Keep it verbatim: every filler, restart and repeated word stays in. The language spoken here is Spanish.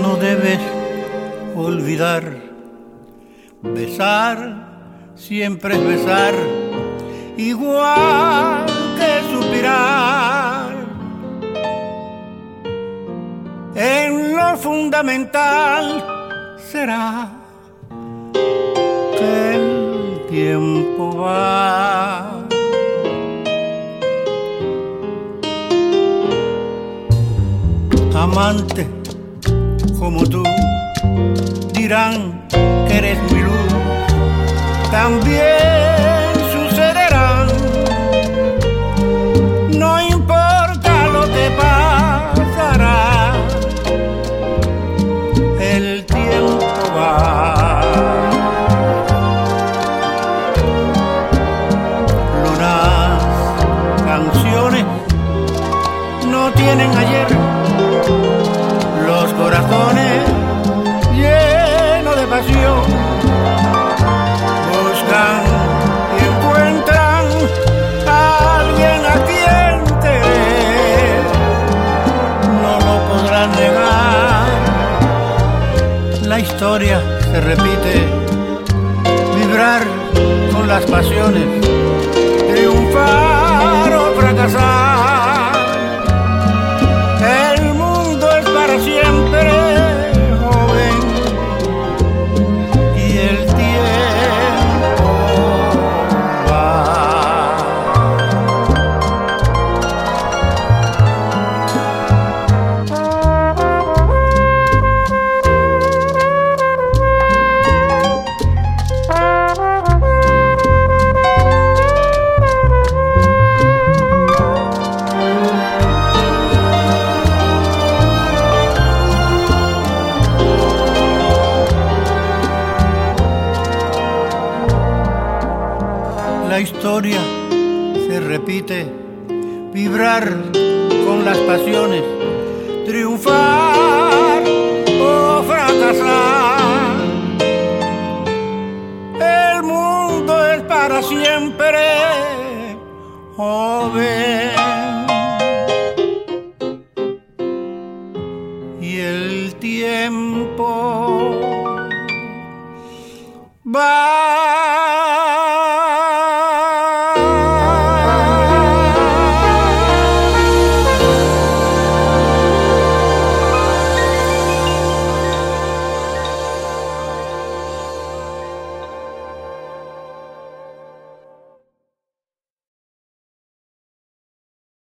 No debes olvidar, besar siempre es besar, igual que suspirar. En lo fundamental será que el tiempo va. Amante como tú dirán que eres mi luz, también sucederán. No importa lo que pasará, el tiempo va. Lunas, canciones no tienen ayer, los corazones llenos de pasión buscan y encuentran a alguien a quien querer. No lo podrán negar, la historia se repite, vibrar con las pasiones, triunfar o fracasar. El mundo es para siempre joven y el tiempo va. La historia se repite, vibrar con las pasiones, triunfar o fracasar. El mundo es para siempre joven y el tiempo va.